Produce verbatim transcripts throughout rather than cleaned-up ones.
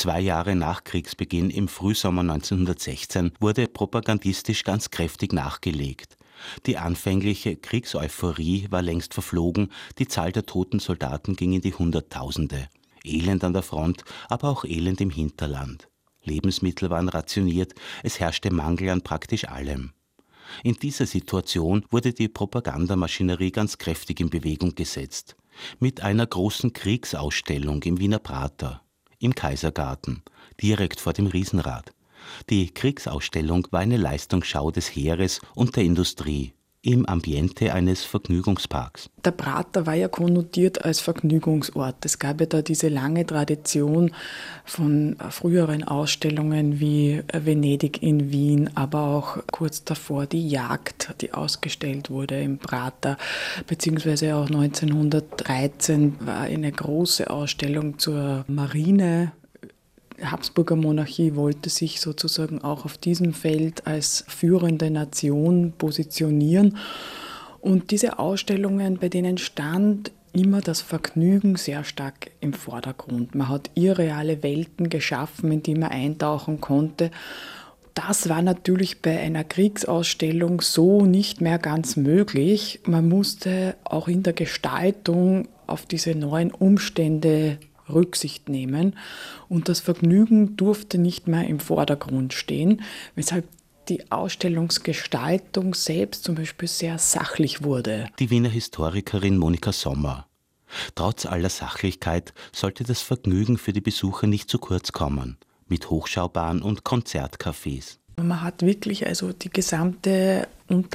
Zwei Jahre nach Kriegsbeginn im Frühsommer neunzehnhundertsechzehn wurde propagandistisch ganz kräftig nachgelegt. Die anfängliche Kriegseuphorie war längst verflogen, die Zahl der toten Soldaten ging in die Hunderttausende. Elend an der Front, aber auch Elend im Hinterland. Lebensmittel waren rationiert, es herrschte Mangel an praktisch allem. In dieser Situation wurde die Propagandamaschinerie ganz kräftig in Bewegung gesetzt. Mit einer großen Kriegsausstellung im Wiener Prater, im Kaisergarten, direkt vor dem Riesenrad. Die Kriegsausstellung war eine Leistungsschau des Heeres und der Industrie im Ambiente eines Vergnügungsparks. Der Prater war ja konnotiert als Vergnügungsort. Es gab ja da diese lange Tradition von früheren Ausstellungen wie Venedig in Wien, aber auch kurz davor die Jagd, die ausgestellt wurde im Prater, beziehungsweise auch neunzehnhundertdreizehn war eine große Ausstellung zur Marine. Habsburger Monarchie wollte sich sozusagen auch auf diesem Feld als führende Nation positionieren. Und diese Ausstellungen, bei denen stand immer das Vergnügen sehr stark im Vordergrund. Man hat irreale Welten geschaffen, in die man eintauchen konnte. Das war natürlich bei einer Kriegsausstellung so nicht mehr ganz möglich. Man musste auch in der Gestaltung auf diese neuen Umstände Rücksicht nehmen und das Vergnügen durfte nicht mehr im Vordergrund stehen, weshalb die Ausstellungsgestaltung selbst zum Beispiel sehr sachlich wurde. Die Wiener Historikerin Monika Sommer. Trotz aller Sachlichkeit sollte das Vergnügen für die Besucher nicht zu kurz kommen, mit Hochschaubahn und Konzertcafés. Man hat wirklich also die gesamte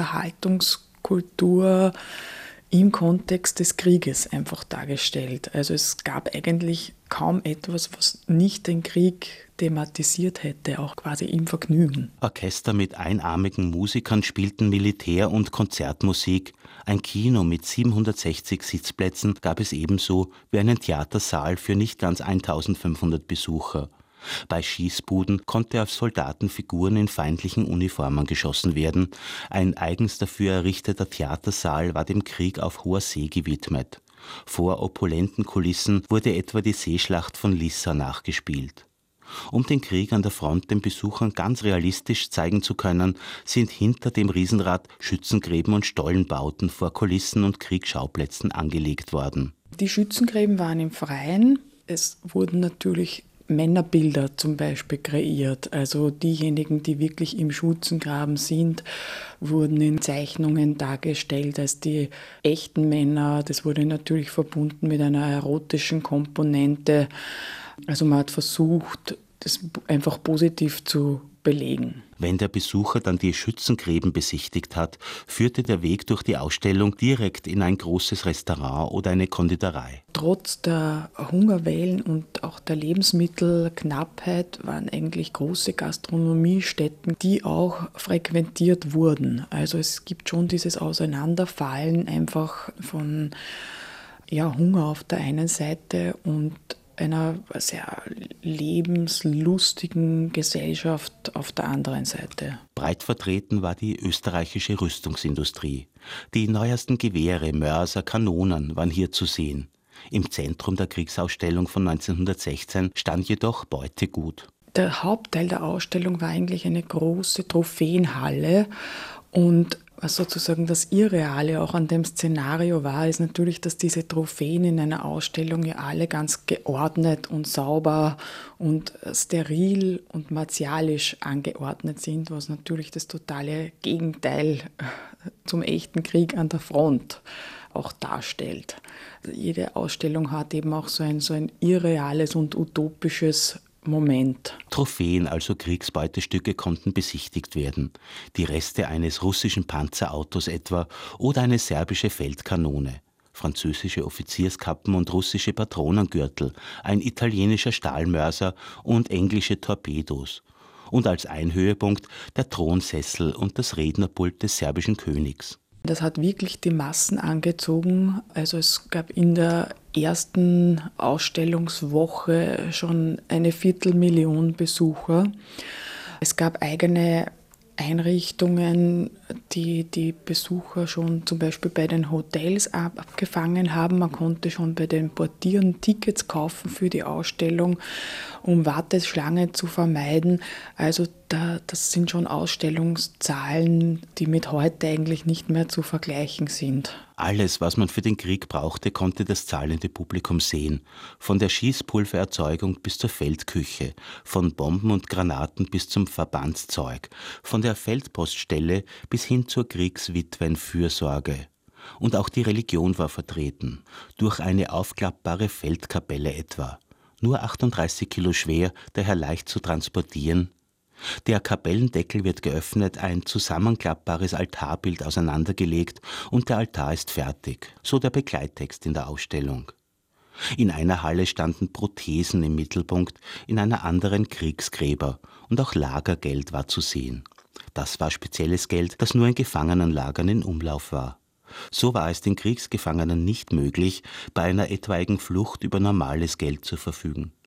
Unterhaltungskultur im Kontext des Krieges einfach dargestellt. Also es gab eigentlich kaum etwas, was nicht den Krieg thematisiert hätte, auch quasi im Vergnügen. Orchester mit einarmigen Musikern spielten Militär- und Konzertmusik. Ein Kino mit siebenhundertsechzig Sitzplätzen gab es ebenso wie einen Theatersaal für nicht ganz eintausendfünfhundert Besucher. Bei Schießbuden konnte auf Soldatenfiguren in feindlichen Uniformen geschossen werden. Ein eigens dafür errichteter Theatersaal war dem Krieg auf hoher See gewidmet. Vor opulenten Kulissen wurde etwa die Seeschlacht von Lissa nachgespielt. Um den Krieg an der Front den Besuchern ganz realistisch zeigen zu können, sind hinter dem Riesenrad Schützengräben und Stollenbauten vor Kulissen und Kriegsschauplätzen angelegt worden. Die Schützengräben waren im Freien. Es wurden natürlich Männerbilder zum Beispiel kreiert. Also diejenigen, die wirklich im Schützengraben sind, wurden in Zeichnungen dargestellt als die echten Männer. Das wurde natürlich verbunden mit einer erotischen Komponente. Also man hat versucht, das einfach positiv zu belegen. Wenn der Besucher dann die Schützengräben besichtigt hat, führte der Weg durch die Ausstellung direkt in ein großes Restaurant oder eine Konditorei. Trotz der Hungerwellen und auch der Lebensmittelknappheit waren eigentlich große Gastronomiestätten, die auch frequentiert wurden. Also es gibt schon dieses Auseinanderfallen einfach von ja, Hunger auf der einen Seite und einer sehr lebenslustigen Gesellschaft auf der anderen Seite. Breit vertreten war die österreichische Rüstungsindustrie. Die neuesten Gewehre, Mörser, Kanonen waren hier zu sehen. Im Zentrum der Kriegsausstellung von neunzehnhundertsechzehn stand jedoch Beutegut. Der Hauptteil der Ausstellung war eigentlich eine große Trophäenhalle und was sozusagen das Irreale auch an dem Szenario war, ist natürlich, dass diese Trophäen in einer Ausstellung ja alle ganz geordnet und sauber und steril und martialisch angeordnet sind, was natürlich das totale Gegenteil zum echten Krieg an der Front auch darstellt. Jede Ausstellung hat eben auch so ein, so ein irreales und utopisches Moment. Trophäen, also Kriegsbeutestücke, konnten besichtigt werden. Die Reste eines russischen Panzerautos etwa oder eine serbische Feldkanone, französische Offizierskappen und russische Patronengürtel, ein italienischer Stahlmörser und englische Torpedos. Und als Einhöhepunkt der Thronsessel und das Rednerpult des serbischen Königs. Das hat wirklich die Massen angezogen. Also es gab in der ersten Ausstellungswoche schon eine Viertelmillion Besucher. Es gab eigene Einrichtungen die die Besucher schon zum Beispiel bei den Hotels abgefangen haben. Man konnte schon bei den Portieren Tickets kaufen für die Ausstellung, um Warteschlangen zu vermeiden. Also da, das sind schon Ausstellungszahlen, die mit heute eigentlich nicht mehr zu vergleichen sind. Alles, was man für den Krieg brauchte, konnte das zahlende Publikum sehen. Von der Schießpulvererzeugung bis zur Feldküche, von Bomben und Granaten bis zum Verbandszeug, von der Feldpoststelle bis hin zur Kriegswitwenfürsorge. Und auch die Religion war vertreten, durch eine aufklappbare Feldkapelle etwa. Nur achtunddreißig Kilo schwer, daher leicht zu transportieren. Der Kapellendeckel wird geöffnet, ein zusammenklappbares Altarbild auseinandergelegt und der Altar ist fertig. So der Begleittext in der Ausstellung. In einer Halle standen Prothesen im Mittelpunkt, in einer anderen Kriegsgräber und auch Lagergeld war zu sehen. Das war spezielles Geld, das nur in Gefangenenlagern in Umlauf war. So war es den Kriegsgefangenen nicht möglich, bei einer etwaigen Flucht über normales Geld zu verfügen.